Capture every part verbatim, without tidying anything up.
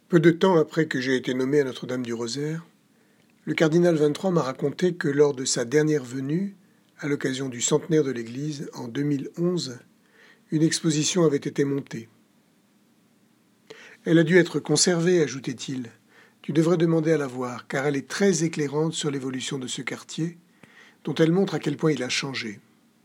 Peu de temps après que j'ai été nommé à Notre-Dame-du-Rosaire, le cardinal vingt-trois m'a raconté que lors de sa dernière venue, à l'occasion du centenaire de l'Église, en deux mille onze, une exposition avait été montée. Elle a dû être conservée, ajoutait-il. Tu devrais demander à la voir, car elle est très éclairante sur l'évolution de ce quartier, dont elle montre à quel point il a changé.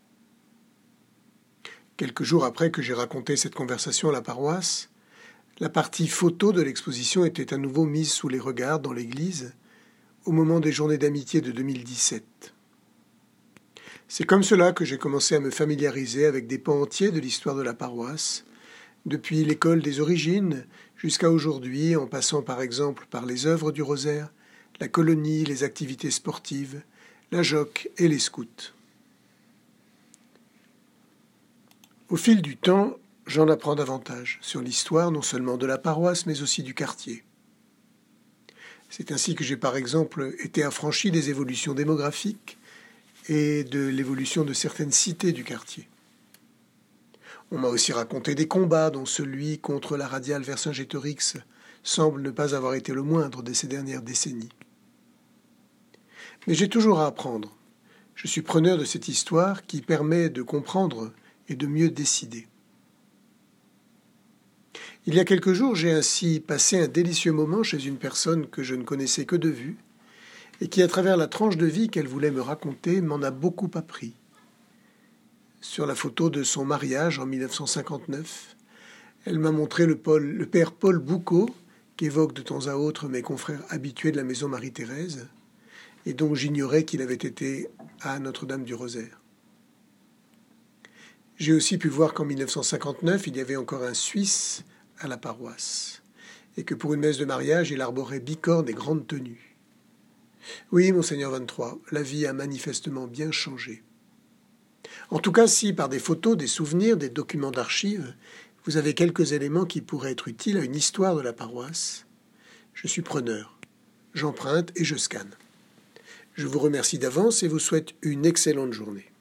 Quelques jours après que j'ai raconté cette conversation à la paroisse, la partie photo de l'exposition était à nouveau mise sous les regards dans l'église au moment des journées d'amitié de deux mille dix-sept. C'est comme cela que j'ai commencé à me familiariser avec des pans entiers de l'histoire de la paroisse, depuis l'école des origines jusqu'à aujourd'hui, en passant par exemple par les œuvres du rosaire, la colonie, les activités sportives, la joque et les scouts. Au fil du temps, j'en apprends davantage sur l'histoire non seulement de la paroisse, mais aussi du quartier. C'est ainsi que j'ai par exemple été affranchi des évolutions démographiques et de l'évolution de certaines cités du quartier. On m'a aussi raconté des combats dont celui contre la radiale Vercingétorix semble ne pas avoir été le moindre de ces dernières décennies. Mais j'ai toujours à apprendre. Je suis preneur de cette histoire qui permet de comprendre et de mieux décider. Il y a quelques jours, j'ai ainsi passé un délicieux moment chez une personne que je ne connaissais que de vue et qui, à travers la tranche de vie qu'elle voulait me raconter, m'en a beaucoup appris. Sur la photo de son mariage en mille neuf cent cinquante-neuf, elle m'a montré le, Paul, le père Paul Boucaud, qu'évoquent de temps à autre mes confrères habitués de la maison Marie-Thérèse, et dont j'ignorais qu'il avait été à Notre-Dame-du-Rosaire. J'ai aussi pu voir qu'en mille neuf cent cinquante-neuf, il y avait encore un Suisse à la paroisse, et que pour une messe de mariage, il arborait bicorne et grandes tenues. Oui, monseigneur vingt-trois, la vie a manifestement bien changé. En tout cas, si par des photos, des souvenirs, des documents d'archives, vous avez quelques éléments qui pourraient être utiles à une histoire de la paroisse, je suis preneur. J'emprunte et je scanne. Je vous remercie d'avance et vous souhaite une excellente journée.